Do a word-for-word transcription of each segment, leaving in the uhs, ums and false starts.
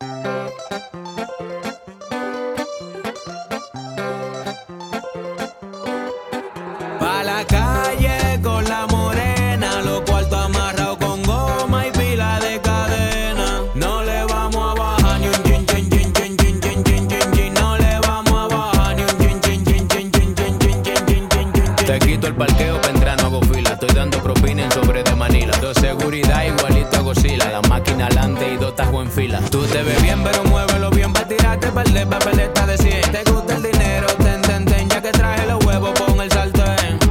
Pa' la calle con la morena, los cuartos amarrados con goma y pila de cadena. No le vamos a bajar ni un chin chin chin chin chin chin chin chin chin. No le vamos a bajar ni un chin chin chin chin chin chin chin chin chin chin chin. Te quito el parqueo pa' entrar, no hago fila. Estoy dando propina en sobre de Manila. Dos seguridad igualito a Godzilla. La máquina alante y dos tajos en fila. Tú te ves bien pero muévelo bien pa' tirarte par de papeleta de cien. Te gusta el dinero, ten ten ten. Ya que traje los huevos pon el sartén.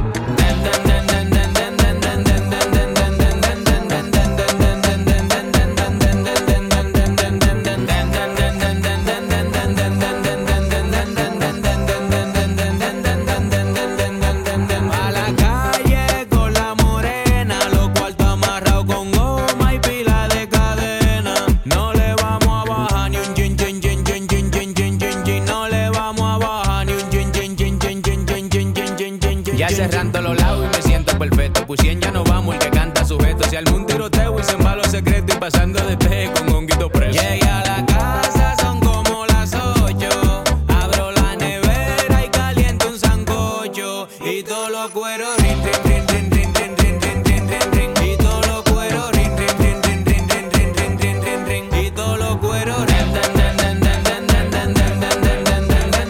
Ya cerrando los lados y me siento perfecto. Pusien ya no vamos, el que canta sujeto. Si algún tiroteo y se va los secretos y pasando de té con honguito preso. Llegué a la casa, son como las ocho. Abro la nevera y caliento un sancocho. Y todos los cueros rin, rin, rin, rin, rin, rin, rin, rin, rin, rin, rin. Y todos los cueros rin, rin, rin, rin, rin, rin, rin, rin, rin, rin, rin. Y todos los cueros rin, rin, rin, rin, rin, rin, rin, rin, rin, rin, rin, rin.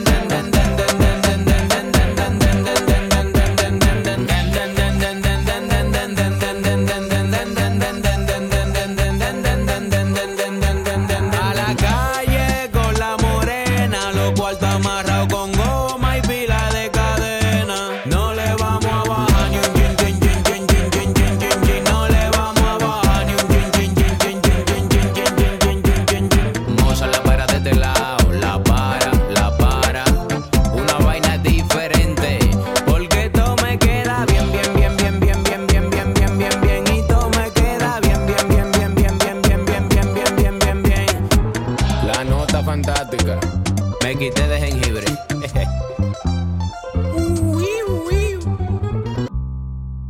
Amarrado con goma y pila de cadena. No le vamos a bajar ni un chin chin chin chin chin chin chin chin chin. No le vamos a bajar ni un chin chin chin chin chin chin chin chin chin chin chin chin. Moza la para de este lado, la para, la para. Una vaina diferente, porque todo me queda bien, bien, bien, bien, bien, bien, bien, bien, bien, bien, bien. Y todo me queda bien, bien, bien, bien, bien, bien, bien, bien, bien, bien, bien, bien, bien. La nota fantástica. Me quité de jengibre.